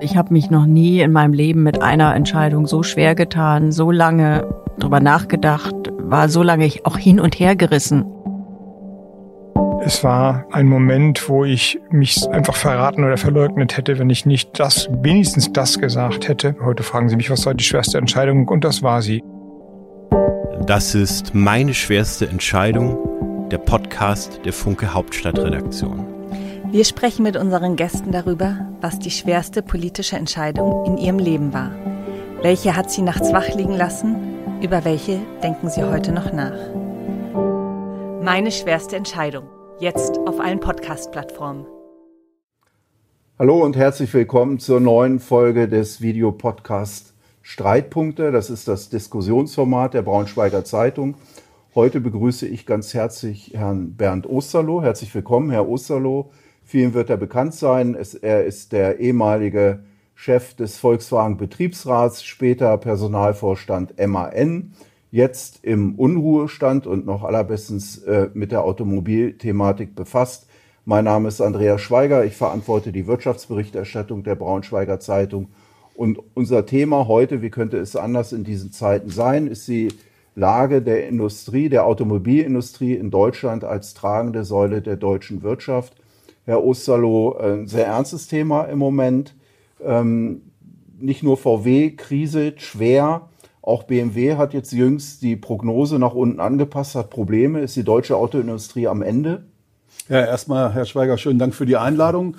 Ich habe mich noch nie in meinem Leben mit einer Entscheidung so schwer getan, so lange drüber nachgedacht, war so lange auch hin und her gerissen. Es war ein Moment, wo ich mich einfach verraten oder verleugnet hätte, wenn ich nicht wenigstens das gesagt hätte. Heute fragen Sie mich, was war die schwerste Entscheidung? Und das war sie. Das ist meine schwerste Entscheidung, der Podcast der Funke Hauptstadtredaktion. Wir sprechen mit unseren Gästen darüber, was die schwerste politische Entscheidung in ihrem Leben war. Welche hat sie nachts wach liegen lassen? Über welche denken sie heute noch nach? Meine schwerste Entscheidung. Jetzt auf allen Podcast-Plattformen. Hallo und herzlich willkommen zur neuen Folge des Videopodcasts Streitpunkte. Das ist das Diskussionsformat der Braunschweiger Zeitung. Heute begrüße ich ganz herzlich Herrn Bernd Osterloh. Herzlich willkommen, Herr Osterloh. Vielen wird er bekannt sein. Er ist der ehemalige Chef des Volkswagen-Betriebsrats, später Personalvorstand MAN, jetzt im Unruhestand und noch allerbestens mit der Automobilthematik befasst. Mein Name ist Andreas Schweiger, ich verantworte die Wirtschaftsberichterstattung der Braunschweiger Zeitung. Und unser Thema heute, wie könnte es anders in diesen Zeiten sein, ist die Lage der Industrie, der Automobilindustrie in Deutschland als tragende Säule der deutschen Wirtschaft. Herr Osterloh, ein sehr ernstes Thema im Moment. Nicht nur VW kriselt schwer, auch BMW hat jetzt jüngst die Prognose nach unten angepasst, hat Probleme. Ist die deutsche Autoindustrie am Ende? Ja, erstmal, Herr Schweiger, schönen Dank für die Einladung.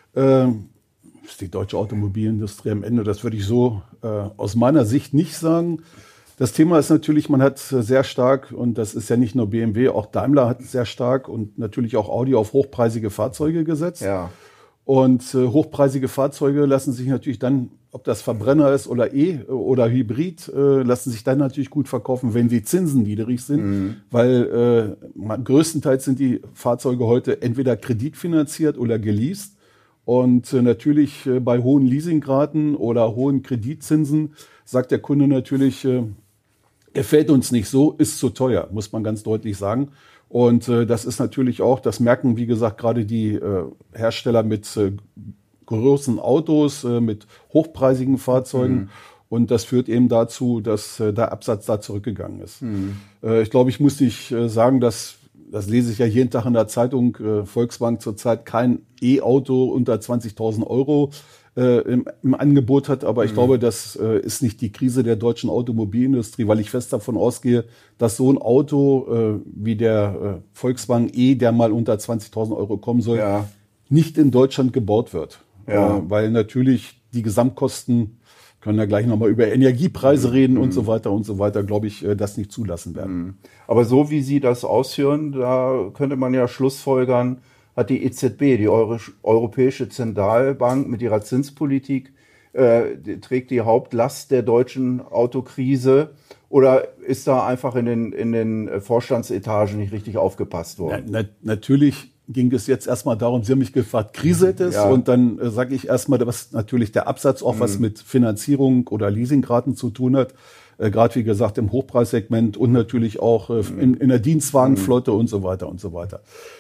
Ist die deutsche Automobilindustrie am Ende? Das würde ich so aus meiner Sicht nicht sagen. Das Thema ist natürlich, man hat sehr stark, und das ist ja nicht nur BMW, auch Daimler hat sehr stark und natürlich auch Audi auf hochpreisige Fahrzeuge gesetzt. Ja. Und hochpreisige Fahrzeuge lassen sich natürlich dann, ob das Verbrenner ist oder oder Hybrid, lassen sich dann natürlich gut verkaufen, wenn die Zinsen niedrig sind. Weil größtenteils sind die Fahrzeuge heute entweder kreditfinanziert oder geleast. Und natürlich bei hohen Leasingraten oder hohen Kreditzinsen sagt der Kunde natürlich, gefällt uns nicht so, ist zu teuer, muss man ganz deutlich sagen. Und das ist natürlich auch, das merken, wie gesagt, gerade die Hersteller mit großen Autos, mit hochpreisigen Fahrzeugen. Und das führt eben dazu, dass der Absatz da zurückgegangen ist. Ich glaube, ich muss nicht sagen, das lese ich ja jeden Tag in der Zeitung, Volkswagen zurzeit kein E-Auto unter 20.000 Euro im Angebot hat. Aber ich glaube, das ist nicht die Krise der deutschen Automobilindustrie, weil ich fest davon ausgehe, dass so ein Auto wie der Volkswagen E, der mal unter 20.000 Euro kommen soll, nicht in Deutschland gebaut wird. Weil natürlich die Gesamtkosten, können ja gleich nochmal über Energiepreise reden und so weiter, glaube ich, das nicht zulassen werden. Aber so wie Sie das ausführen, da könnte man ja schlussfolgern, hat die EZB, die Europäische Zentralbank mit ihrer Zinspolitik, trägt die Hauptlast der deutschen Autokrise, oder ist da einfach in den Vorstandsetagen nicht richtig aufgepasst worden? Natürlich ging es jetzt erstmal darum, Sie haben mich gefragt, kriselt es? Ja. Und dann sage ich erstmal, was natürlich der Absatz auch was mit Finanzierung oder Leasingraten zu tun hat. Gerade wie gesagt im Hochpreissegment und natürlich auch in der Dienstwagenflotte und so weiter und so weiter.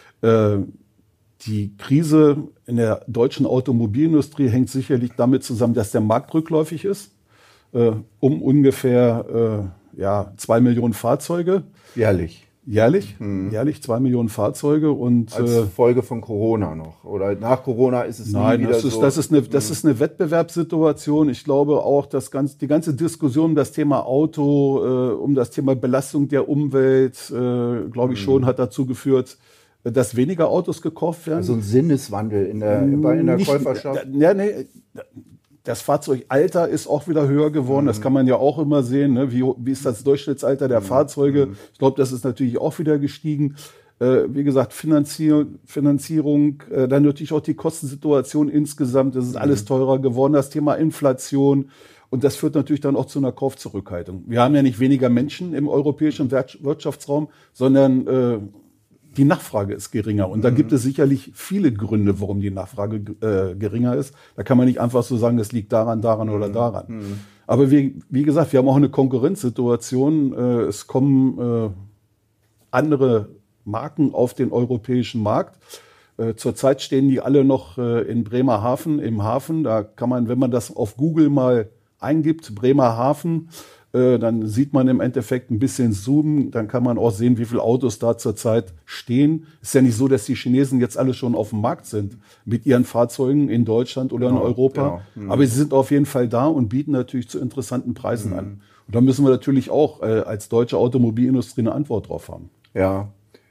Die Krise in der deutschen Automobilindustrie hängt sicherlich damit zusammen, dass der Markt rückläufig ist. Um ungefähr 2 Millionen Fahrzeuge. Jährlich. Jährlich 2 Millionen Fahrzeuge. Und als Folge von Corona noch? Oder nach Corona ist es nein, nie wieder so? Das ist eine Wettbewerbssituation. Ich glaube auch, die ganze Diskussion um das Thema Auto, um das Thema Belastung der Umwelt, glaube ich schon, hat dazu geführt, dass weniger Autos gekauft werden. Also ein Sinneswandel in der Käuferschaft? Das Fahrzeugalter ist auch wieder höher geworden. Das kann man ja auch immer sehen. Ne? Wie ist das Durchschnittsalter der Fahrzeuge? Ich glaube, das ist natürlich auch wieder gestiegen. Wie gesagt, Finanzierung, dann natürlich auch die Kostensituation insgesamt. Das ist alles teurer geworden. Das Thema Inflation. Und das führt natürlich dann auch zu einer Kaufzurückhaltung. Wir haben ja nicht weniger Menschen im europäischen Wirtschaftsraum, sondern die Nachfrage ist geringer. Und da gibt es sicherlich viele Gründe, warum die Nachfrage geringer ist. Da kann man nicht einfach so sagen, das liegt daran oder daran. Aber wie gesagt, wir haben auch eine Konkurrenzsituation. Es kommen andere Marken auf den europäischen Markt. Zurzeit stehen die alle noch in Bremerhaven im Hafen. Da kann man, wenn man das auf Google mal eingibt, Bremerhaven, dann sieht man im Endeffekt ein bisschen zoomen. Dann kann man auch sehen, wie viele Autos da zurzeit stehen. Ist ja nicht so, dass die Chinesen jetzt alle schon auf dem Markt sind mit ihren Fahrzeugen in Deutschland oder in Europa. Genau. Aber sie sind auf jeden Fall da und bieten natürlich zu interessanten Preisen an. Und da müssen wir natürlich auch als deutsche Automobilindustrie eine Antwort drauf haben. Ja.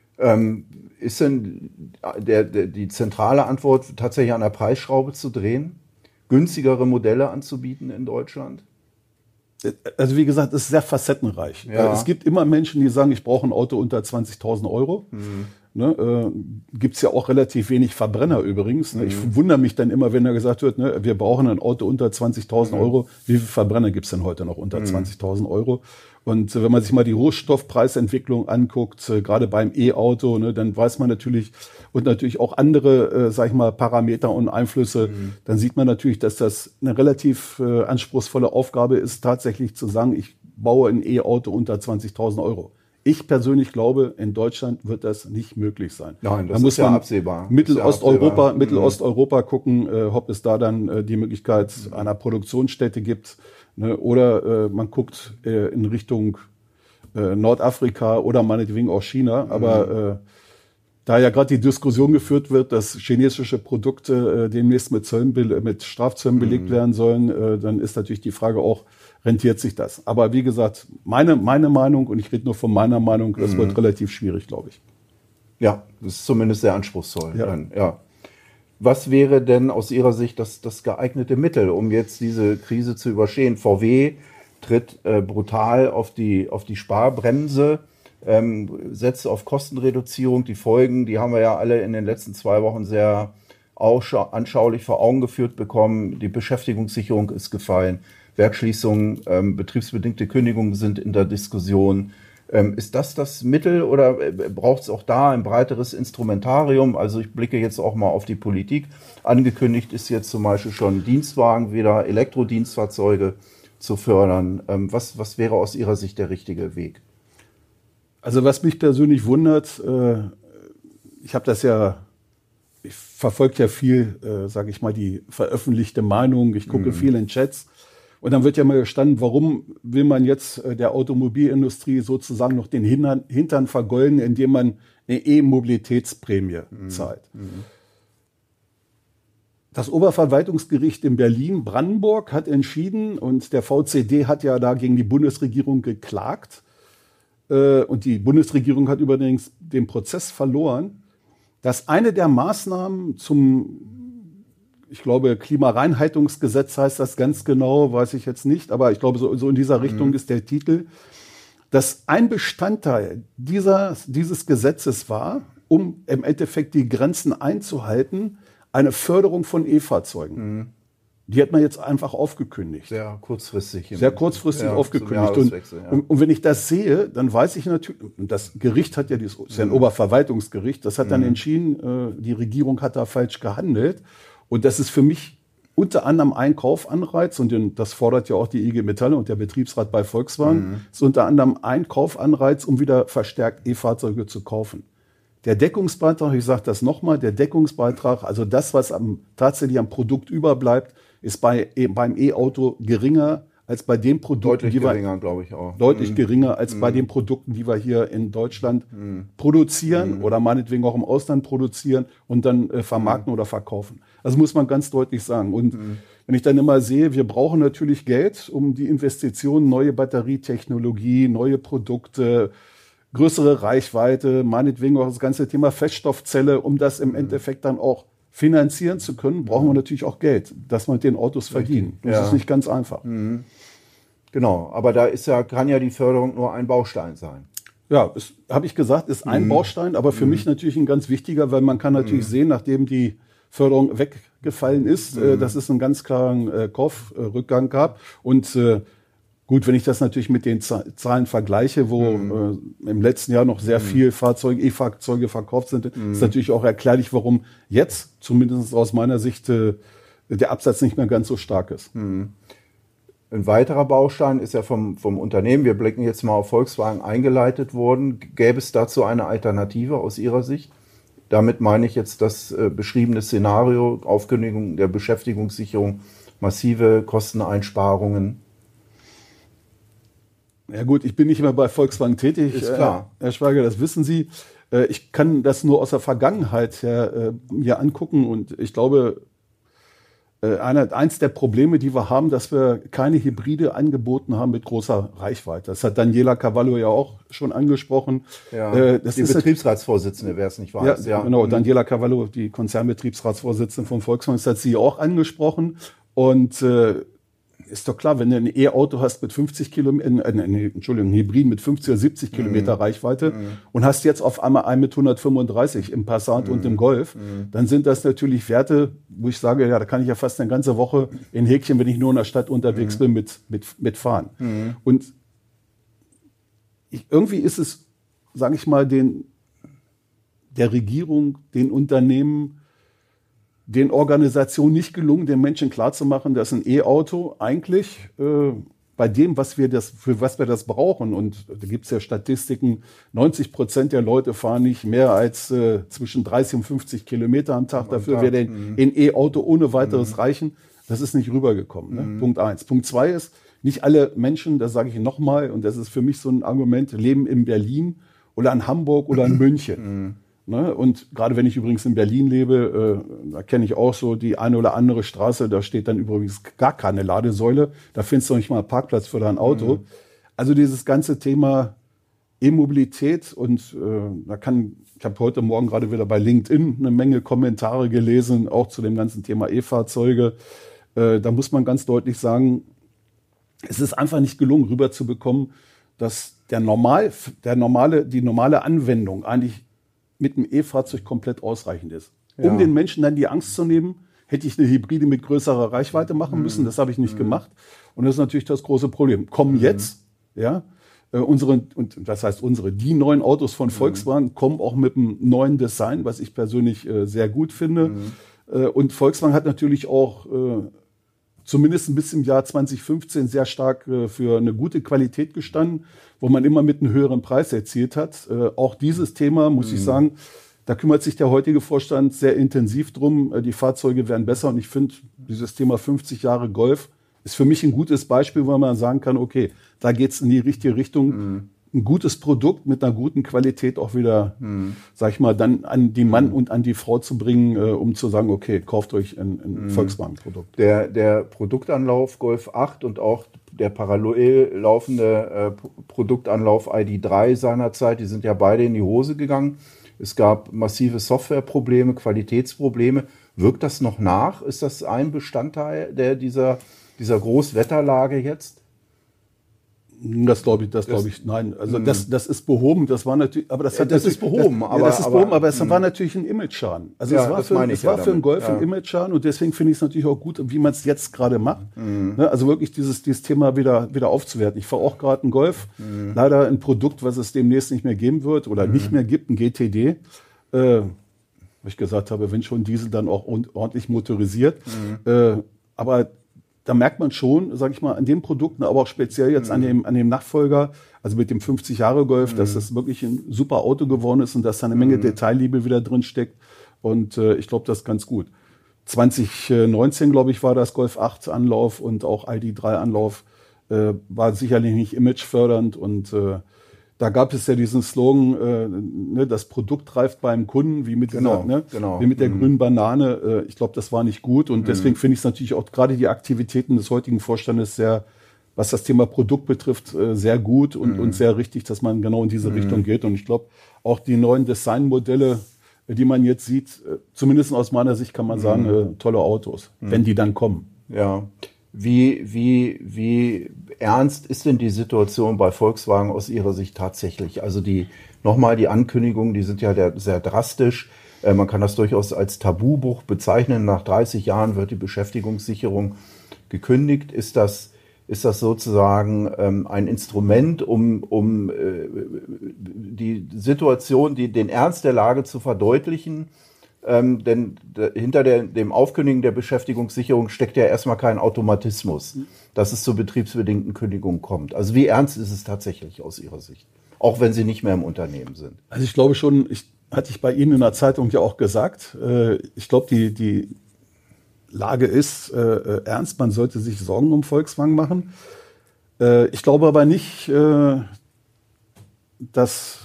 Ist denn die zentrale Antwort tatsächlich an der Preisschraube zu drehen? Günstigere Modelle anzubieten in Deutschland? Also wie gesagt, es ist sehr facettenreich. Ja. Es gibt immer Menschen, die sagen, ich brauche ein Auto unter 20.000 Euro. Ne, gibt es ja auch relativ wenig Verbrenner übrigens. Ne? Ich wundere mich dann immer, wenn da gesagt wird, ne, wir brauchen ein Auto unter 20.000 Euro. Wie viele Verbrenner gibt es denn heute noch unter 20.000 Euro? Und wenn man sich mal die Rohstoffpreisentwicklung anguckt, gerade beim E-Auto, ne, dann weiß man natürlich, und natürlich auch andere, sag ich mal, Parameter und Einflüsse, dann sieht man natürlich, dass das eine relativ anspruchsvolle Aufgabe ist, tatsächlich zu sagen, ich baue ein E-Auto unter 20.000 Euro. Ich persönlich glaube, in Deutschland wird das nicht möglich sein. Nein, das ist ja absehbar. Mittelosteuropa gucken, ob es da dann die Möglichkeit einer Produktionsstätte gibt. Ne, oder man guckt in Richtung Nordafrika oder meinetwegen auch China. Aber da ja gerade die Diskussion geführt wird, dass chinesische Produkte demnächst mit Strafzöllen belegt werden sollen, dann ist natürlich die Frage auch, rentiert sich das? Aber wie gesagt, meine Meinung, und ich rede nur von meiner Meinung, das wird relativ schwierig, glaube ich. Ja, das ist zumindest sehr anspruchsvoll. Ja. Dann, ja. Was wäre denn aus Ihrer Sicht das geeignete Mittel, um jetzt diese Krise zu überstehen? VW tritt brutal auf die Sparbremse, setzt auf Kostenreduzierung. Die Folgen, die haben wir ja alle in den letzten 2 Wochen sehr anschaulich vor Augen geführt bekommen. Die Beschäftigungssicherung ist gefallen. Werksschließungen, betriebsbedingte Kündigungen sind in der Diskussion. Ist das Mittel oder braucht es auch da ein breiteres Instrumentarium? Also ich blicke jetzt auch mal auf die Politik. Angekündigt ist jetzt zum Beispiel schon Dienstwagen, wieder Elektrodienstfahrzeuge zu fördern. Was wäre aus Ihrer Sicht der richtige Weg? Also was mich persönlich wundert, ich verfolge ja viel, sage ich mal, die veröffentlichte Meinung. Ich gucke viel in Chats. Und dann wird ja mal gestanden, warum will man jetzt der Automobilindustrie sozusagen noch den Hintern vergolden, indem man eine E-Mobilitätsprämie zahlt. Das Oberverwaltungsgericht in Berlin-Brandenburg hat entschieden, und der VCD hat ja da gegen die Bundesregierung geklagt, und die Bundesregierung hat übrigens den Prozess verloren, dass eine der Maßnahmen ich glaube, Klimareinhaltungsgesetz heißt das ganz genau, weiß ich jetzt nicht, aber ich glaube, so in dieser Richtung ist der Titel, dass ein Bestandteil dieses Gesetzes war, um im Endeffekt die Grenzen einzuhalten, eine Förderung von E-Fahrzeugen. Die hat man jetzt einfach aufgekündigt. Sehr kurzfristig aufgekündigt. Und wenn ich das sehe, dann weiß ich natürlich, und das Gericht hat ja, das ist ja ein Oberverwaltungsgericht, das hat dann entschieden, die Regierung hat da falsch gehandelt. Und das ist für mich unter anderem ein Kaufanreiz, und das fordert ja auch die IG Metall und der Betriebsrat bei Volkswagen, ist unter anderem ein Kaufanreiz, um wieder verstärkt E-Fahrzeuge zu kaufen. Der Deckungsbeitrag, ich sage das nochmal, der Deckungsbeitrag, also das, was tatsächlich am Produkt überbleibt, ist beim E-Auto geringer als bei den Produkten, deutlich geringer als bei den Produkten, die wir hier in Deutschland produzieren oder meinetwegen auch im Ausland produzieren und dann vermarkten oder verkaufen. Also muss man ganz deutlich sagen. Und wenn ich dann immer sehe, wir brauchen natürlich Geld, um die Investitionen, neue Batterietechnologie, neue Produkte, größere Reichweite, meinetwegen auch das ganze Thema Feststoffzelle, um das im Endeffekt dann auch finanzieren zu können, brauchen wir natürlich auch Geld, dass wir mit den Autos verdienen. Das ist nicht ganz einfach. Genau, aber da kann ja die Förderung nur ein Baustein sein. Ja, habe ich gesagt, ist ein Baustein, aber für mich natürlich ein ganz wichtiger, weil man kann natürlich sehen, nachdem die Förderung weggefallen ist, dass es einen ganz klaren Kaufrückgang gab. Und gut, wenn ich das natürlich mit den Zahlen vergleiche, wo im letzten Jahr noch sehr viel E-Fahrzeuge verkauft sind, ist natürlich auch erklärlich, warum jetzt, zumindest aus meiner Sicht, der Absatz nicht mehr ganz so stark ist. Ein weiterer Baustein ist ja vom Unternehmen, wir blicken jetzt mal auf Volkswagen, eingeleitet worden. Gäbe es dazu eine Alternative aus Ihrer Sicht? damit meine ich jetzt das beschriebene Szenario, Aufkündigung der Beschäftigungssicherung, massive Kosteneinsparungen. Ja gut, ich bin nicht mehr bei Volkswagen tätig. Ist klar. Herr Schweiger, das wissen Sie. Ich kann das nur aus der Vergangenheit her mir angucken und ich glaube, eins der Probleme, die wir haben, dass wir keine Hybride angeboten haben mit großer Reichweite. Das hat Daniela Cavallo ja auch schon angesprochen. Ja, die Betriebsratsvorsitzende, wer es nicht weiß. Ja, genau. Daniela Cavallo, die Konzernbetriebsratsvorsitzende von Volkswagen, das hat sie auch angesprochen. Und ist doch klar, wenn du ein E-Auto hast mit 50 Kilometer, ein Hybrid mit 50 oder 70 Kilometer Reichweite und hast jetzt auf einmal einen mit 135 im Passat und im Golf, dann sind das natürlich Werte, wo ich sage, ja, da kann ich ja fast eine ganze Woche in Häkchen, wenn ich nur in der Stadt unterwegs bin, mit fahren. Und irgendwie ist es, sage ich mal, der Regierung, den Unternehmen, den Organisationen nicht gelungen, den Menschen klarzumachen, dass ein E-Auto eigentlich bei dem, für was wir das brauchen, und da gibt es ja Statistiken, 90% der Leute fahren nicht mehr als zwischen 30 und 50 Kilometer am Tag. Dafür wäre ein E-Auto ohne weiteres reichen. Das ist nicht rübergekommen. Ne? Punkt 1. Punkt 2 ist, nicht alle Menschen, das sage ich nochmal, und das ist für mich so ein Argument, leben in Berlin oder in Hamburg oder in München. Ne? Und gerade wenn ich übrigens in Berlin lebe, da kenne ich auch so die eine oder andere Straße, da steht dann übrigens gar keine Ladesäule, da findest du nicht mal einen Parkplatz für dein Auto. Also dieses ganze Thema E-Mobilität und ich habe heute Morgen gerade wieder bei LinkedIn eine Menge Kommentare gelesen, auch zu dem ganzen Thema E-Fahrzeuge. Da muss man ganz deutlich sagen, es ist einfach nicht gelungen, rüberzubekommen, dass die normale Anwendung eigentlich mit einem E-Fahrzeug komplett ausreichend ist. Um den Menschen dann die Angst zu nehmen, hätte ich eine Hybride mit größerer Reichweite machen müssen. Das habe ich nicht gemacht. Und das ist natürlich das große Problem. Kommen jetzt, die neuen Autos von Volkswagen kommen auch mit einem neuen Design, was ich persönlich sehr gut finde. Und Volkswagen hat natürlich auch zumindest bis im Jahr 2015 sehr stark für eine gute Qualität gestanden, wo man immer mit einem höheren Preis erzielt hat. Auch dieses Thema, muss ich sagen, da kümmert sich der heutige Vorstand sehr intensiv drum. Die Fahrzeuge werden besser und ich finde, dieses Thema 50 Jahre Golf ist für mich ein gutes Beispiel, wo man sagen kann, okay, da geht es in die richtige Richtung. Ein gutes Produkt mit einer guten Qualität auch wieder, sag ich mal, dann an die Mann und an die Frau zu bringen, um zu sagen, okay, kauft euch ein Volkswagen-Produkt. Der Produktanlauf Golf 8 und auch der parallel laufende Produktanlauf ID.3 seinerzeit, die sind ja beide in die Hose gegangen. Es gab massive Softwareprobleme, Qualitätsprobleme. Wirkt das noch nach? Ist das ein Bestandteil dieser Großwetterlage jetzt? Das glaube ich, nein. Also das ist behoben. Das war natürlich, aber das ist behoben. Aber es war natürlich ein Image-Schaden. Also es war für einen Golf ein Image-Schaden und deswegen finde ich es natürlich auch gut, wie man es jetzt gerade macht. Also wirklich dieses Thema wieder aufzuwerten. Ich fahre auch gerade einen Golf. Leider ein Produkt, was es demnächst nicht mehr geben wird oder nicht mehr gibt, ein GTD. Wo ich gesagt habe, wenn schon Diesel, dann auch ordentlich motorisiert. Aber da merkt man schon, sage ich mal, an den Produkten, aber auch speziell jetzt an dem Nachfolger, also mit dem 50-Jahre-Golf, dass das wirklich ein super Auto geworden ist und dass da eine Menge Detailliebe wieder drin steckt. Und ich glaube, das ist ganz gut. 2019, glaube ich, war das Golf 8 Anlauf und auch ID.3 Anlauf. War sicherlich nicht imagefördernd und da gab es ja diesen Slogan, das Produkt reift beim Kunden, wie mit wie mit der grünen Banane. Ich glaube, das war nicht gut. Und deswegen finde ich es natürlich auch gerade die Aktivitäten des heutigen Vorstandes sehr, was das Thema Produkt betrifft, sehr gut und sehr richtig, dass man genau in diese Richtung geht. Und ich glaube, auch die neuen Designmodelle, die man jetzt sieht, zumindest aus meiner Sicht kann man sagen, tolle Autos, wenn die dann kommen. Ja. Wie ernst ist denn die Situation bei Volkswagen aus Ihrer Sicht tatsächlich? Also die Ankündigungen, die sind ja sehr drastisch. Man kann das durchaus als Tabubruch bezeichnen. Nach 30 Jahren wird die Beschäftigungssicherung gekündigt. Ist das sozusagen ein Instrument, um die Situation, den Ernst der Lage zu verdeutlichen? Denn hinter dem Aufkündigen der Beschäftigungssicherung steckt ja erstmal kein Automatismus, dass es zur betriebsbedingten Kündigung kommt. Also wie ernst ist es tatsächlich aus Ihrer Sicht? Auch wenn Sie nicht mehr im Unternehmen sind. Also ich glaube schon, hatte ich bei Ihnen in der Zeitung ja auch gesagt. Ich glaube, die Lage ist ernst. Man sollte sich Sorgen um Volkswagen machen. Ich glaube aber nicht, dass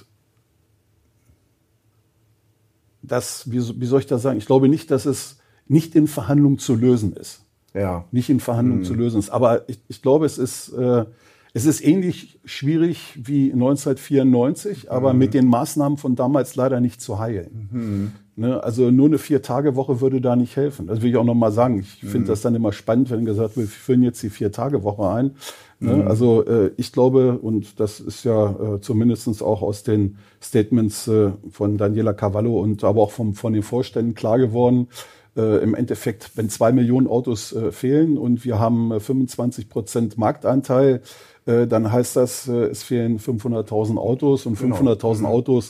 wie soll ich das sagen? Ich glaube nicht, dass es nicht in Verhandlungen zu lösen ist. Ja. Nicht in Verhandlungen zu lösen ist. Aber ich glaube, es ist ähnlich schwierig wie 1994, aber mit den Maßnahmen von damals leider nicht zu heilen. Ne? Also nur eine 4-Tage-Woche würde da nicht helfen. Das will ich auch noch mal sagen. Ich finde das dann immer spannend, wenn gesagt wird, wir führen jetzt die 4-Tage-Woche ein. Ne? Also ich glaube, und das ist ja zumindest auch aus den Statements von Daniela Cavallo und aber auch von den Vorständen klar geworden, im Endeffekt, wenn 2 Millionen Autos fehlen und wir haben 25% Marktanteil, dann heißt das, es fehlen 500.000 Autos und 500.000 Autos,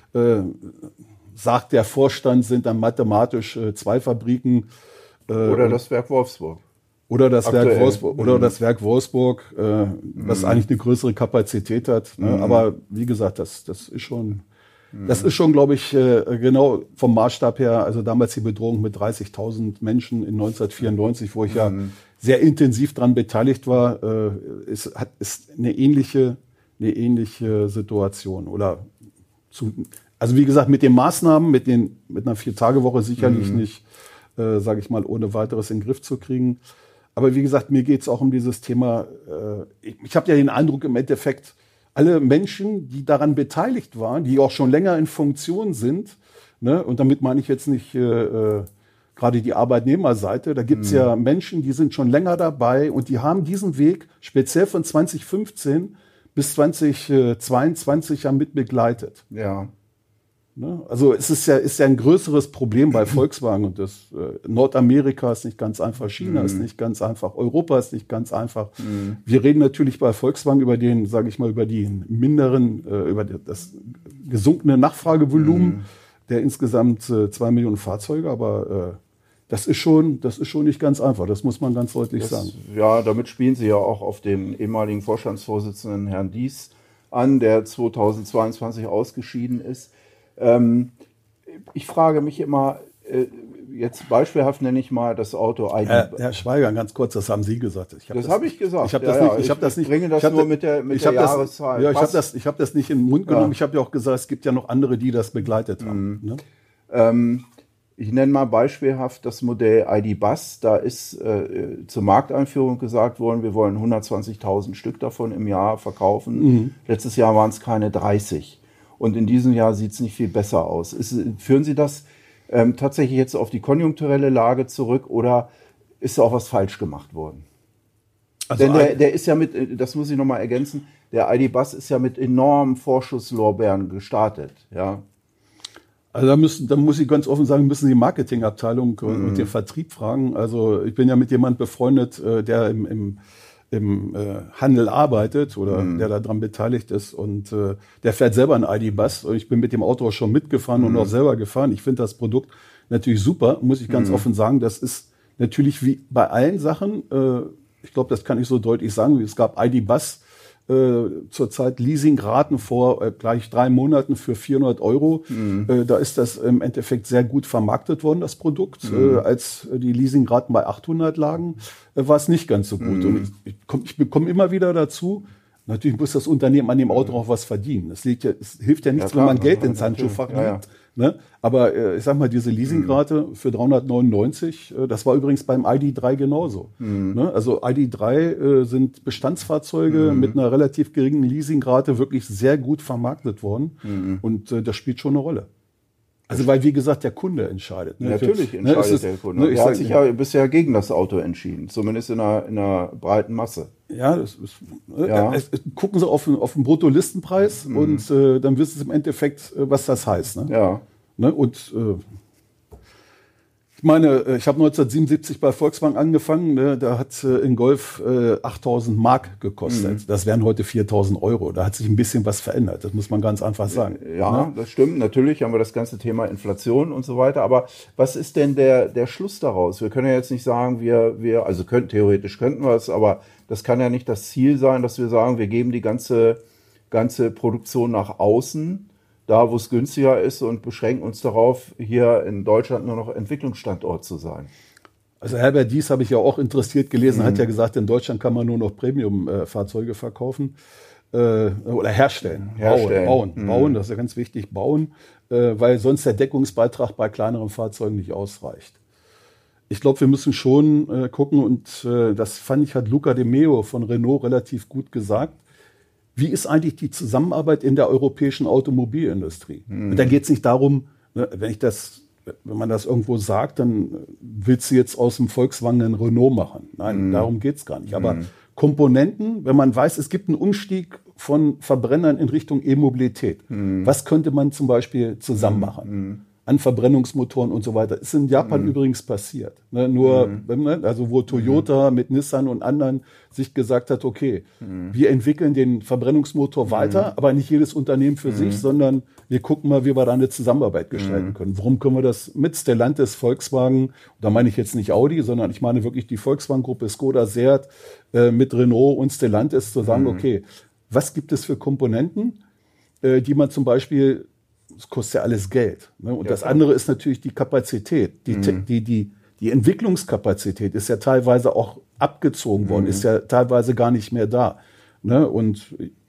sagt der Vorstand, sind dann mathematisch 2 Fabriken. Oder das Werk Wolfsburg. Oder das Werk Wolfsburg, das Werk Wolfsburg, was eigentlich eine größere Kapazität hat. Ne? Aber wie gesagt, das ist schon, glaube ich, genau vom Maßstab her, also damals die Bedrohung mit 30.000 Menschen in 1994, wo ich ja sehr intensiv dran beteiligt war, ist eine ähnliche Situation. Also wie gesagt, mit den Maßnahmen, mit einer 4-Tage-Woche sicherlich nicht, sage ich mal, ohne weiteres in den Griff zu kriegen. Aber wie gesagt, mir geht es auch um dieses Thema, ich habe ja den Eindruck im Endeffekt, alle Menschen, die daran beteiligt waren, die auch schon länger in Funktion sind, ne, und damit meine ich jetzt nicht gerade die Arbeitnehmerseite, da gibt es ja Menschen, die sind schon länger dabei und die haben diesen Weg speziell von 2015 bis 2022 ja mit begleitet. Ja. Ne? Also es ist ja ein größeres Problem bei Volkswagen und das Nordamerika ist nicht ganz einfach, China ist nicht ganz einfach, Europa ist nicht ganz einfach. Wir reden natürlich bei Volkswagen über den, sage ich mal, über das gesunkene Nachfragevolumen der insgesamt 2 Millionen Fahrzeuge, aber das ist schon nicht ganz einfach, das muss man ganz deutlich sagen. Ja, damit spielen Sie ja auch auf den ehemaligen Vorstandsvorsitzenden Herrn Diess an, der 2022 ausgeschieden ist. Ich frage mich immer, jetzt beispielhaft nenne ich mal das Auto ID. Herr Schweiger, ganz kurz, das haben Sie gesagt. Das habe ich gesagt. Ich bringe das nur mit der Jahreszahl. Ja, ich habe das nicht in den Mund genommen. Ich habe ja auch gesagt, es gibt ja noch andere, die das begleitet haben. Ne? Ich nenne mal beispielhaft das Modell ID Bus. Da ist zur Markteinführung gesagt worden, wir wollen 120.000 Stück davon im Jahr verkaufen. Letztes Jahr waren es keine 30. Und in diesem Jahr sieht es nicht viel besser aus. Führen Sie das tatsächlich jetzt auf die konjunkturelle Lage zurück oder ist da auch was falsch gemacht worden? Also denn der ist ja das muss ich nochmal ergänzen, der ID Bus ist ja mit enormen Vorschusslorbeeren gestartet. Ja. Also da muss ich ganz offen sagen, müssen Sie die Marketingabteilung und den Vertrieb fragen. Also ich bin ja mit jemand befreundet, der im Handel arbeitet oder der daran beteiligt ist und der fährt selber einen ID-Bus und ich bin mit dem Auto auch schon mitgefahren und auch selber gefahren. Ich finde das Produkt natürlich super, muss ich ganz offen sagen. Das ist natürlich wie bei allen Sachen, ich glaube, das kann ich so deutlich sagen, es gab ID-Bus zurzeit Leasingraten vor gleich 3 Monaten für 400 €. Da ist das im Endeffekt sehr gut vermarktet worden, das Produkt. Als die Leasingraten bei 800 lagen, war es nicht ganz so gut. Und ich bekomme immer wieder dazu, natürlich muss das Unternehmen an dem Auto auch was verdienen. Es hilft ja nichts, wenn man Geld ins Handschuhfach legt. Ne? Aber ich sag mal, diese Leasingrate für 399, das war übrigens beim ID.3 genauso. Ne? Also ID.3 sind Bestandsfahrzeuge mit einer relativ geringen Leasingrate wirklich sehr gut vermarktet worden. Und das spielt schon eine Rolle. Also weil, wie gesagt, der Kunde entscheidet. Ne? Natürlich entscheidet der Kunde. Er hat sich ja bisher gegen das Auto entschieden, zumindest in einer breiten Masse. Ja, gucken Sie auf den Bruttolistenpreis und dann wissen Sie im Endeffekt, was das heißt. Ne? Ja. Ne? Und ich meine, ich habe 1977 bei Volkswagen angefangen, ne? Da hat ein Golf 8.000 Mark gekostet. Das wären heute 4.000 €. Da hat sich ein bisschen was verändert, das muss man ganz einfach sagen. Ja, ne? Das stimmt. Natürlich haben wir das ganze Thema Inflation und so weiter. Aber was ist denn der Schluss daraus? Wir können ja jetzt nicht sagen, theoretisch könnten wir es, aber das kann ja nicht das Ziel sein, dass wir sagen, wir geben die ganze Produktion nach außen, da, wo es günstiger ist und beschränken uns darauf, hier in Deutschland nur noch Entwicklungsstandort zu sein. Also Herbert Diess habe ich ja auch interessiert gelesen, hat ja gesagt, in Deutschland kann man nur noch Premium-Fahrzeuge verkaufen oder herstellen. Bauen, das ist ja ganz wichtig, bauen, weil sonst der Deckungsbeitrag bei kleineren Fahrzeugen nicht ausreicht. Ich glaube, wir müssen schon gucken und das fand ich, hat Luca de Meo von Renault relativ gut gesagt. Wie ist eigentlich die Zusammenarbeit in der europäischen Automobilindustrie? Und da geht es nicht darum, ne, wenn man das irgendwo sagt, dann willst du jetzt aus dem Volkswagen einen Renault machen. Nein, darum geht es gar nicht. Aber Komponenten, wenn man weiß, es gibt einen Umstieg von Verbrennern in Richtung E-Mobilität. Was könnte man zum Beispiel zusammen machen? An Verbrennungsmotoren und so weiter. Ist in Japan übrigens passiert. Ne, also wo Toyota mit Nissan und anderen sich gesagt hat, okay, wir entwickeln den Verbrennungsmotor weiter, aber nicht jedes Unternehmen für sich, sondern wir gucken mal, wie wir da eine Zusammenarbeit gestalten können. Warum können wir das mit Stellantis, Volkswagen, da meine ich jetzt nicht Audi, sondern ich meine wirklich die Volkswagen-Gruppe, Skoda, Seat, mit Renault und Stellantis zu sagen, okay, was gibt es für Komponenten, die man zum Beispiel, das kostet ja alles Geld. Ne? Und das andere ist natürlich die Kapazität. Die Entwicklungskapazität ist ja teilweise auch abgezogen worden, ist ja teilweise gar nicht mehr da. Ne? Und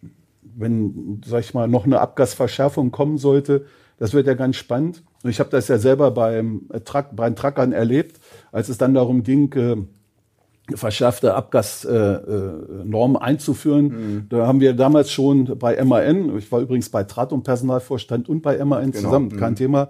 wenn, sag ich mal, noch eine Abgasverschärfung kommen sollte, das wird ja ganz spannend. Und ich habe das ja selber bei Truckern erlebt, als es dann darum ging, verschärfte Abgasnormen einzuführen. Da haben wir damals schon bei MAN, ich war übrigens bei Traton Personalvorstand und bei MAN zusammen, kein Thema.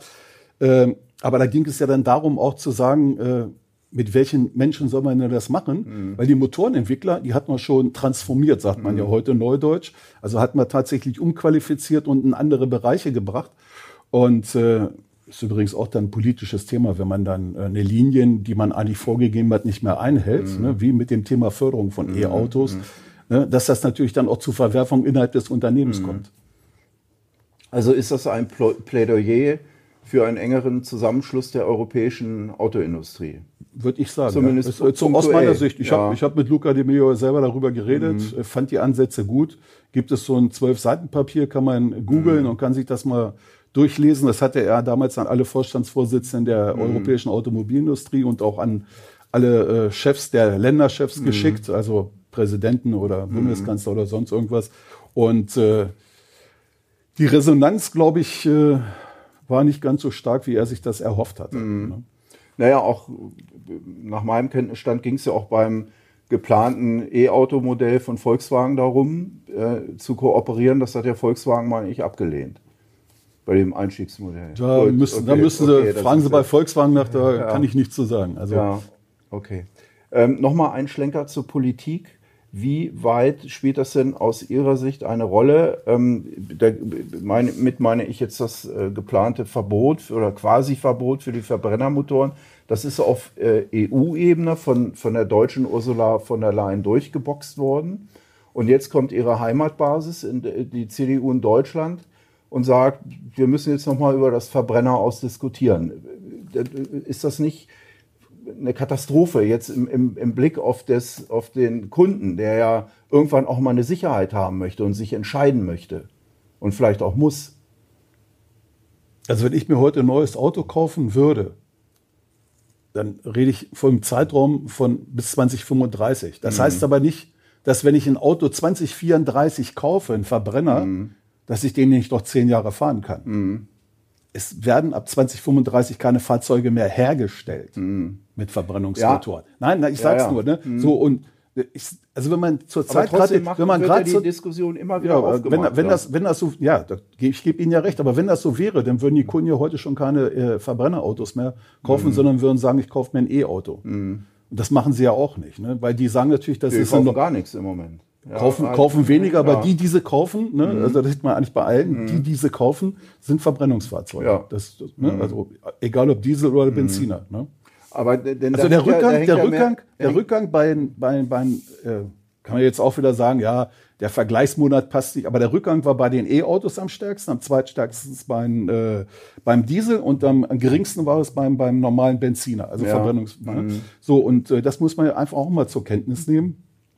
Aber da ging es ja dann darum, auch zu sagen, mit welchen Menschen soll man denn das machen? Weil die Motorenentwickler, die hat man schon transformiert, sagt man ja heute neudeutsch. Also hat man tatsächlich umqualifiziert und in andere Bereiche gebracht. Und ist übrigens auch dann ein politisches Thema, wenn man dann eine Linie, die man eigentlich vorgegeben hat, nicht mehr einhält, ne, wie mit dem Thema Förderung von E-Autos, ne, dass das natürlich dann auch zu Verwerfung innerhalb des Unternehmens kommt. Also ist das ein Plädoyer für einen engeren Zusammenschluss der europäischen Autoindustrie? Würde ich sagen. Zumindest ja. Aus meiner Sicht. Ich hab mit Luca de Meo selber darüber geredet, fand die Ansätze gut. Gibt es so ein 12-Seiten-Papier, kann man googeln und kann sich das mal durchlesen. Das hatte er damals an alle Vorstandsvorsitzenden der europäischen Automobilindustrie und auch an alle Chefs der Länderchefs geschickt, also Präsidenten oder Bundeskanzler oder sonst irgendwas. Und die Resonanz, glaube ich, war nicht ganz so stark, wie er sich das erhofft hatte. Ne? Naja, auch nach meinem Kenntnisstand ging es ja auch beim geplanten E-Auto-Modell von Volkswagen darum, zu kooperieren. Das hat der Volkswagen, meine ich, abgelehnt. Bei dem Einstiegsmodell. Da müssen Sie, fragen Sie bei Volkswagen nach, da kann ich nichts zu sagen. Also, ja, okay. Nochmal ein Schlenker zur Politik. Wie weit spielt das denn aus Ihrer Sicht eine Rolle? Meine ich jetzt das geplante Verbot oder Quasi-Verbot für die Verbrennermotoren. Das ist auf EU-Ebene von der deutschen Ursula von der Leyen durchgeboxt worden. Und jetzt kommt ihre Heimatbasis, die CDU in Deutschland, und sagt, wir müssen jetzt nochmal über das Verbrenner ausdiskutieren. Ist das nicht eine Katastrophe jetzt im Blick auf den Kunden, der ja irgendwann auch mal eine Sicherheit haben möchte und sich entscheiden möchte und vielleicht auch muss? Also wenn ich mir heute ein neues Auto kaufen würde, dann rede ich vom Zeitraum von bis 2035. Das heißt aber nicht, dass wenn ich ein Auto 2034 kaufe, einen Verbrenner, dass ich den nicht noch 10 Jahre fahren kann. Es werden ab 2035 keine Fahrzeuge mehr hergestellt mit Verbrennungsmotoren. Ja. Nein, ich sag's nur. Ne? So, und also wenn man zur Zeit gerade, wenn man gerade die Diskussion immer wieder aufgemacht, wenn das so, ja, ich gebe Ihnen ja recht, aber wenn das so wäre, dann würden die Kunden ja heute schon keine Verbrennerautos mehr kaufen, sondern würden sagen, ich kaufe mir ein E-Auto. Und das machen sie ja auch nicht, ne? Weil die sagen natürlich, das ist kaufen gar nichts im Moment. Ja, kaufen weniger, aber diese kaufen, ne, also das sieht man eigentlich bei allen, diese kaufen, sind Verbrennungsfahrzeuge. Ja. Also egal ob Diesel oder Benziner. Ne? Aber also der Rückgang bei kann man jetzt auch wieder sagen, ja, der Vergleichsmonat passt nicht, aber der Rückgang war bei den E-Autos am stärksten, am zweitstärksten beim Diesel und am geringsten war es beim normalen Benziner, also Verbrennungsmotor. So, und das muss man einfach auch mal zur Kenntnis nehmen.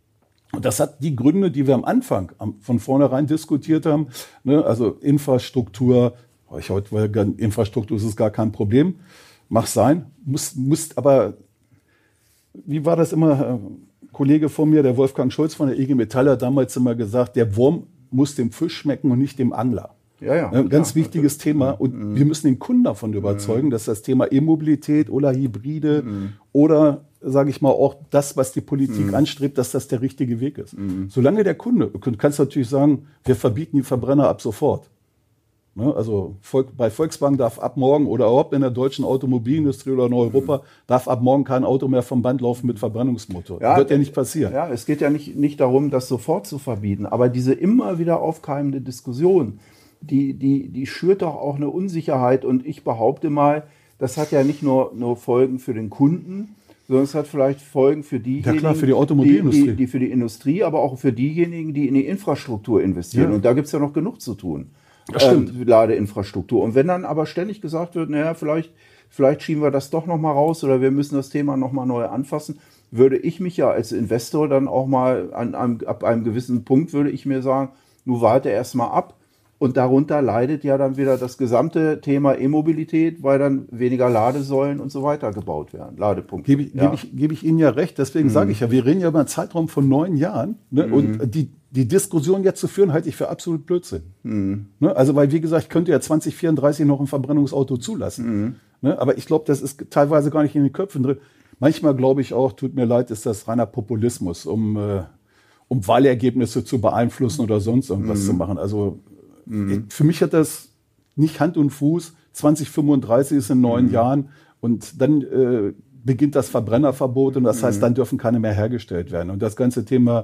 Und das hat die Gründe, die wir am Anfang von vornherein diskutiert haben, ne? Also Infrastruktur, Infrastruktur ist gar kein Problem, mach sein, muss aber, wie war das immer, ein Kollege von mir, der Wolfgang Schulz von der IG Metall hat damals immer gesagt, der Wurm muss dem Fisch schmecken und nicht dem Angler. Ja, ganz wichtiges Thema. Und wir müssen den Kunden davon überzeugen, dass das Thema E-Mobilität oder Hybride oder, sage ich mal, auch das, was die Politik anstrebt, dass das der richtige Weg ist. Solange der Kunde, du kannst natürlich sagen, wir verbieten die Verbrenner ab sofort. Ne? Also bei Volkswagen darf ab morgen oder überhaupt in der deutschen Automobilindustrie oder in Europa darf ab morgen kein Auto mehr vom Band laufen mit Verbrennungsmotor. Ja, wird ja nicht passieren. Ja, es geht ja nicht darum, das sofort zu verbieten, aber diese immer wieder aufkeimende Diskussion, die schürt doch auch eine Unsicherheit, und ich behaupte mal, das hat ja nicht nur Folgen für den Kunden, sondern es hat vielleicht Folgen für diejenigen, ja klar, für die Automobilindustrie, die für die Industrie, aber auch für diejenigen, die in die Infrastruktur investieren. Ja. Und da gibt es ja noch genug zu tun. Das stimmt. Ladeinfrastruktur. Und wenn dann aber ständig gesagt wird, naja, vielleicht schieben wir das doch nochmal raus oder wir müssen das Thema nochmal neu anfassen, würde ich mich ja als Investor dann auch mal ab einem gewissen Punkt würde ich mir sagen, nun warte erst mal ab. Und darunter leidet ja dann wieder das gesamte Thema E-Mobilität, weil dann weniger Ladesäulen und so weiter gebaut werden, Ladepunkte. Gebe ich Ihnen ja recht, deswegen sage ich ja, wir reden ja über einen Zeitraum von 9 Jahren. Ne? Und die Diskussion jetzt zu führen, halte ich für absolut Blödsinn. Ne? Also, weil, wie gesagt, ich könnte ja 2034 noch ein Verbrennungsauto zulassen. Ne? Aber ich glaube, das ist teilweise gar nicht in den Köpfen drin. Manchmal glaube ich auch, tut mir leid, ist das reiner Populismus, um Wahlergebnisse zu beeinflussen oder sonst irgendwas zu machen. Also, für mich hat das nicht Hand und Fuß. 2035 ist in 9 Jahren und dann beginnt das Verbrennerverbot und das heißt, dann dürfen keine mehr hergestellt werden. Und das ganze Thema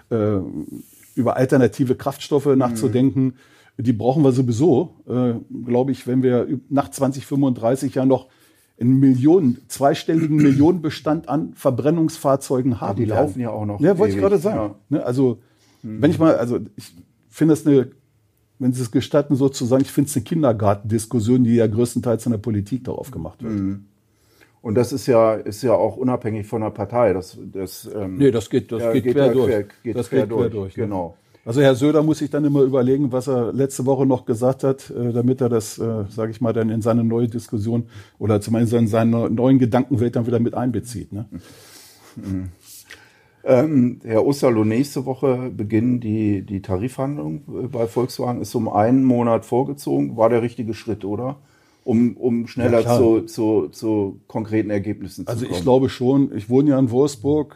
über alternative Kraftstoffe nachzudenken, die brauchen wir sowieso, glaube ich, wenn wir nach 2035 ja noch einen zweistelligen Millionenbestand an Verbrennungsfahrzeugen haben. Ja, die laufen ja auch noch. Ja, wollte ich gerade sagen. Ja. Ne, also, ich finde das wenn Sie es gestatten, sozusagen, ich finde es eine Kindergartendiskussion, die ja größtenteils in der Politik darauf gemacht wird. Und das ist ja auch unabhängig von der Partei. Das geht quer durch. Das geht quer durch. Genau. Also Herr Söder muss sich dann immer überlegen, was er letzte Woche noch gesagt hat, damit er das, sage ich mal, dann in seine neue Diskussion oder zumindest in seine neuen Gedankenwelt dann wieder mit einbezieht. Ne? Herr Osterloh, nächste Woche beginnen die Tarifverhandlungen bei Volkswagen. Ist um einen Monat vorgezogen. War der richtige Schritt, oder? Um schneller zu konkreten Ergebnissen zu kommen. Also ich glaube schon. Ich wohne ja in Wolfsburg.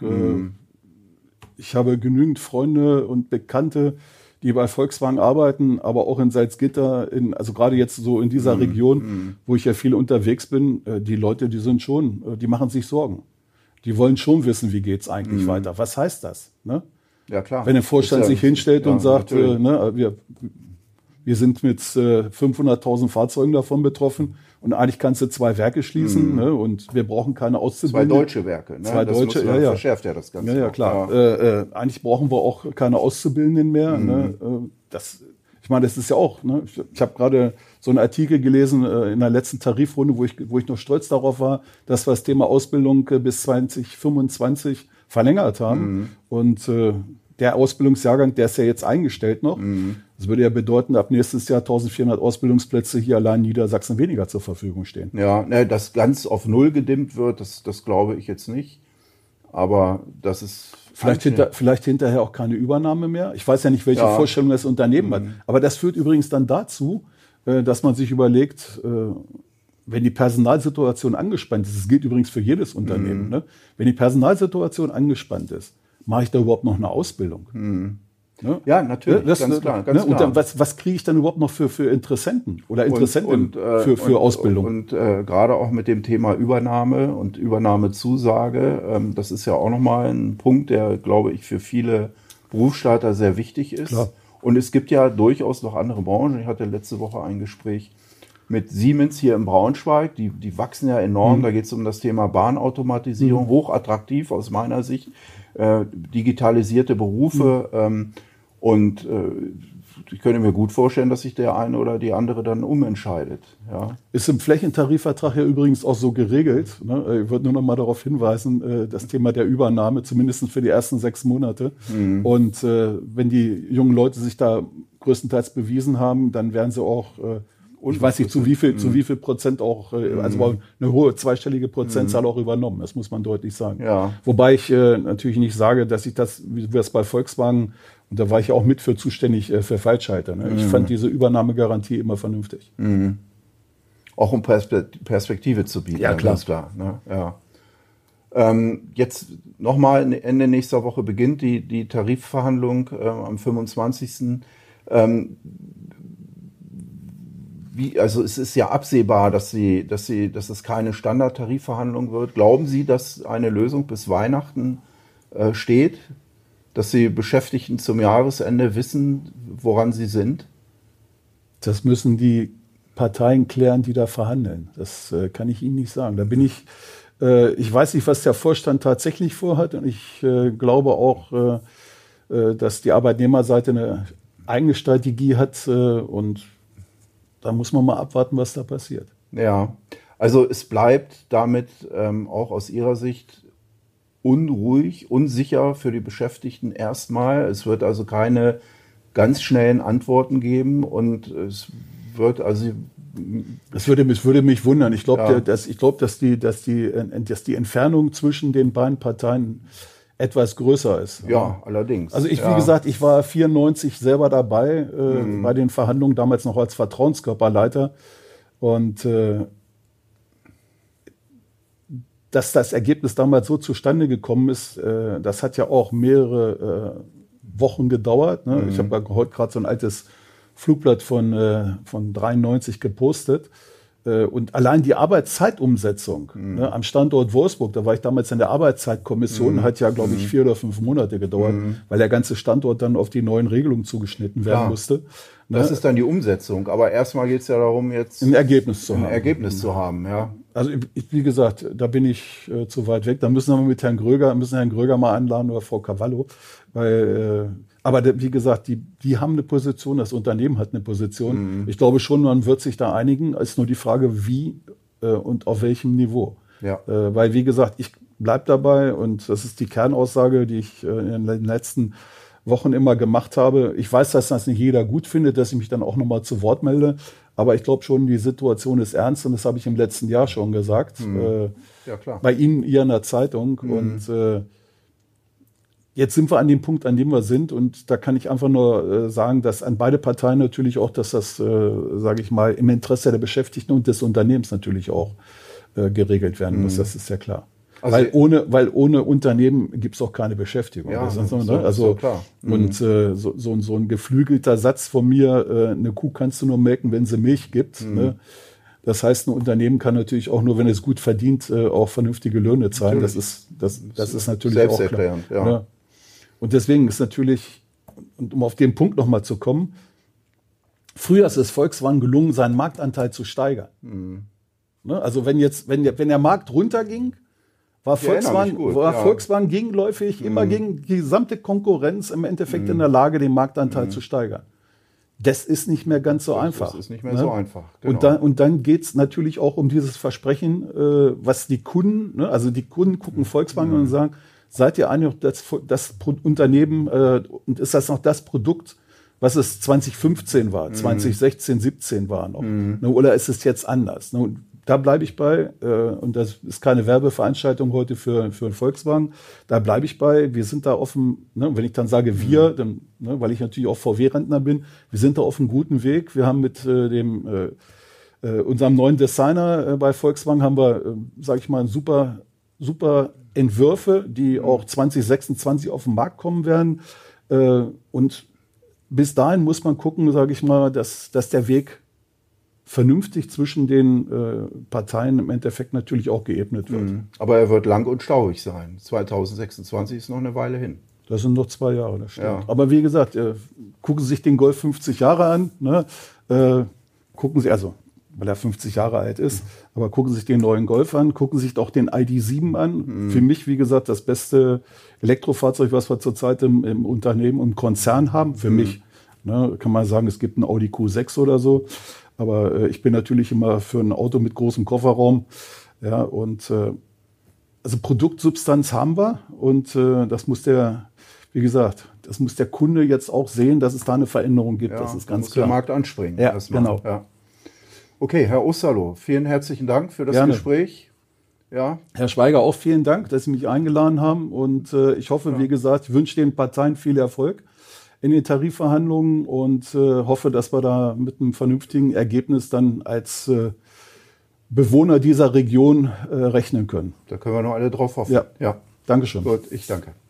Ich habe genügend Freunde und Bekannte, die bei Volkswagen arbeiten, aber auch in Salzgitter, also gerade jetzt so in dieser Region, wo ich ja viel unterwegs bin. Die Leute, die machen sich Sorgen. Die wollen schon wissen, wie geht's eigentlich weiter. Was heißt das? Ne? Ja, klar. Wenn der Vorstand sich hinstellt und sagt, wir sind mit 500.000 Fahrzeugen davon betroffen und eigentlich kannst du 2 Werke schließen ne? Und wir brauchen keine Auszubildenden. 2 deutsche Werke. Ne? 2 deutsche, verschärft ja das Ganze. Ja, klar. Ja. Eigentlich brauchen wir auch keine Auszubildenden mehr. Ne? Ich meine, das ist ja auch, ne? Ich habe gerade so einen Artikel gelesen in der letzten Tarifrunde, wo ich noch stolz darauf war, dass wir das Thema Ausbildung bis 2025 verlängert haben. Und der Ausbildungsjahrgang, der ist ja jetzt eingestellt noch. Das würde ja bedeuten, ab nächstes Jahr 1400 Ausbildungsplätze hier allein in Niedersachsen weniger zur Verfügung stehen. Ja, dass ganz auf Null gedimmt wird, das glaube ich jetzt nicht. Aber das ist... Vielleicht hinterher auch keine Übernahme mehr. Ich weiß ja nicht, welche Vorstellung das Unternehmen hat. Aber das führt übrigens dann dazu, dass man sich überlegt, wenn die Personalsituation angespannt ist, das gilt übrigens für jedes Unternehmen, ne? Wenn die Personalsituation angespannt ist, mache ich da überhaupt noch eine Ausbildung? Ne? Ja, natürlich, ganz klar. Und dann, was kriege ich dann überhaupt noch für Interessenten oder Interessenten für Ausbildung? Und gerade auch mit dem Thema Übernahme und Übernahmezusage, das ist ja auch nochmal ein Punkt, der, glaube ich, für viele Berufsstarter sehr wichtig ist. Klar. Und es gibt ja durchaus noch andere Branchen. Ich hatte letzte Woche ein Gespräch mit Siemens hier in Braunschweig. Die wachsen ja enorm. Da geht es um das Thema Bahnautomatisierung, hochattraktiv aus meiner Sicht. Digitalisierte Berufe und ich könnte mir gut vorstellen, dass sich der eine oder die andere dann umentscheidet. Ja. Ist im Flächentarifvertrag ja übrigens auch so geregelt. Ne? Ich würde nur noch mal darauf hinweisen, das Thema der Übernahme, zumindest für die ersten 6 Monate. Und wenn die jungen Leute sich da größtenteils bewiesen haben, dann werden sie auch, ich weiß nicht, zu wie viel Prozent auch, also eine hohe zweistellige Prozentzahl auch übernommen. Das muss man deutlich sagen. Ja. Wobei ich natürlich nicht sage, dass ich das, wie wir es bei Volkswagen, und da war ich ja auch mit für zuständig für Falschhalter. Ne? Ich fand diese Übernahmegarantie immer vernünftig. Auch um Perspektive zu bieten. Ja, klar. Ganz klar, ne? Ja. Jetzt nochmal Ende nächster Woche beginnt die Tarifverhandlung am 25. Also es ist ja absehbar, dass es keine Standardtarifverhandlung wird. Glauben Sie, dass eine Lösung bis Weihnachten steht? Dass die Beschäftigten zum Jahresende wissen, woran sie sind? Das müssen die Parteien klären, die da verhandeln. Das kann ich Ihnen nicht sagen. Da bin ich weiß nicht, was der Vorstand tatsächlich vorhat. Und ich glaube auch, dass die Arbeitnehmerseite eine eigene Strategie hat. Und da muss man mal abwarten, was da passiert. Ja, also es bleibt damit auch aus Ihrer Sicht unruhig, unsicher für die Beschäftigten erstmal. Es wird also keine ganz schnellen Antworten geben und es wird also... Es würde mich wundern. Ich glaube, dass die Entfernung zwischen den beiden Parteien etwas größer ist. Ja, allerdings. Also wie gesagt, ich war 94 selber dabei bei den Verhandlungen, damals noch als Vertrauenskörperleiter. Und dass das Ergebnis damals so zustande gekommen ist, das hat ja auch mehrere Wochen gedauert. Ne? Ich habe heute gerade so ein altes Flugblatt von 93 gepostet. Und allein die Arbeitszeitumsetzung am Standort Wolfsburg, da war ich damals in der Arbeitszeitkommission, hat ja, glaube ich, 4 oder 5 Monate gedauert, weil der ganze Standort dann auf die neuen Regelungen zugeschnitten werden musste. Das ist dann die Umsetzung. Aber erstmal geht es ja darum, jetzt ein Ergebnis zu haben. Ja. Also wie gesagt, da bin ich zu weit weg. Da müssen wir mit Herrn Gröger mal einladen oder Frau Cavallo. Aber wie gesagt, die haben eine Position, das Unternehmen hat eine Position. Ich glaube schon, man wird sich da einigen. Es ist nur die Frage, wie und auf welchem Niveau. Ja. Weil, wie gesagt, ich bleibe dabei und das ist die Kernaussage, die ich in den letzten Wochen immer gemacht habe. Ich weiß, dass das nicht jeder gut findet, dass ich mich dann auch nochmal zu Wort melde. Aber ich glaube schon, die Situation ist ernst und das habe ich im letzten Jahr schon gesagt. Ja, klar. Bei Ihnen, ihr in der Zeitung. Und jetzt sind wir an dem Punkt, an dem wir sind. Und da kann ich einfach nur sagen, dass an beide Parteien natürlich auch, dass das, sage ich mal, im Interesse der Beschäftigten und des Unternehmens natürlich auch geregelt werden muss. Das ist ja klar. Also weil ohne Unternehmen gibt es auch keine Beschäftigung. Ja, das ist so klar. Und so ein geflügelter Satz von mir, eine Kuh kannst du nur melken, wenn sie Milch gibt. Ne? Das heißt, ein Unternehmen kann natürlich auch nur, wenn es gut verdient, auch vernünftige Löhne zahlen. Das ist natürlich auch klar. Ja. Ja. Und deswegen ist natürlich, und um auf den Punkt nochmal zu kommen, früher ist es Volkswagen gelungen, seinen Marktanteil zu steigern. Ne? Also wenn der Markt runterging, war Volkswagen gegenläufig, immer gegen die gesamte Konkurrenz im Endeffekt in der Lage, den Marktanteil zu steigern. Das ist nicht mehr ganz so einfach. Das ist nicht mehr so einfach. Genau. Und dann geht es natürlich auch um dieses Versprechen, was die Kunden, ne, also die Kunden gucken Volkswagen und sagen, seid ihr eigentlich noch das Unternehmen und ist das noch das Produkt, was es 2015 war, 2016, 17 war noch? Ne, oder ist es jetzt anders? Ne? Da bleibe ich bei, und das ist keine Werbeveranstaltung heute für Volkswagen, da bleibe ich bei, wir sind da offen, ne, wenn ich dann sage wir, dann, ne, weil ich natürlich auch VW-Rentner bin, wir sind da auf einem guten Weg, wir haben mit unserem neuen Designer bei Volkswagen haben wir, sage ich mal, super Entwürfe, die auch 2026 auf den Markt kommen werden, und bis dahin muss man gucken, sage ich mal, dass der Weg vernünftig zwischen den Parteien im Endeffekt natürlich auch geebnet wird. Aber er wird lang und stauig sein. 2026 ist noch eine Weile hin. Das sind noch 2 Jahre, das stimmt. Ja. Aber wie gesagt, gucken Sie sich den Golf 50 Jahre an. Ne? Gucken Sie, also weil er 50 Jahre alt ist, aber gucken Sie sich den neuen Golf an, gucken Sie sich auch den ID.7 an. Für mich, wie gesagt, das beste Elektrofahrzeug, was wir zurzeit im Unternehmen, im Konzern haben. Für mich Ne? Kann man sagen, es gibt einen Audi Q6 oder so. Aber ich bin natürlich immer für ein Auto mit großem Kofferraum. Ja, und also Produktsubstanz haben wir. Und das muss wie gesagt, das muss der Kunde jetzt auch sehen, dass es da eine Veränderung gibt. Ja, das ist ganz muss klar. Der Markt anspringen. Ja, genau. Ja. Okay, Herr Osterloh, vielen herzlichen Dank für das Gerne. Gespräch. Ja. Herr Schweiger, auch vielen Dank, dass Sie mich eingeladen haben. Und ich hoffe, wie gesagt, ich wünsche den Parteien viel Erfolg in den Tarifverhandlungen und hoffe, dass wir da mit einem vernünftigen Ergebnis dann als Bewohner dieser Region rechnen können. Da können wir noch alle drauf hoffen. Ja. Dankeschön. Gut, ich danke.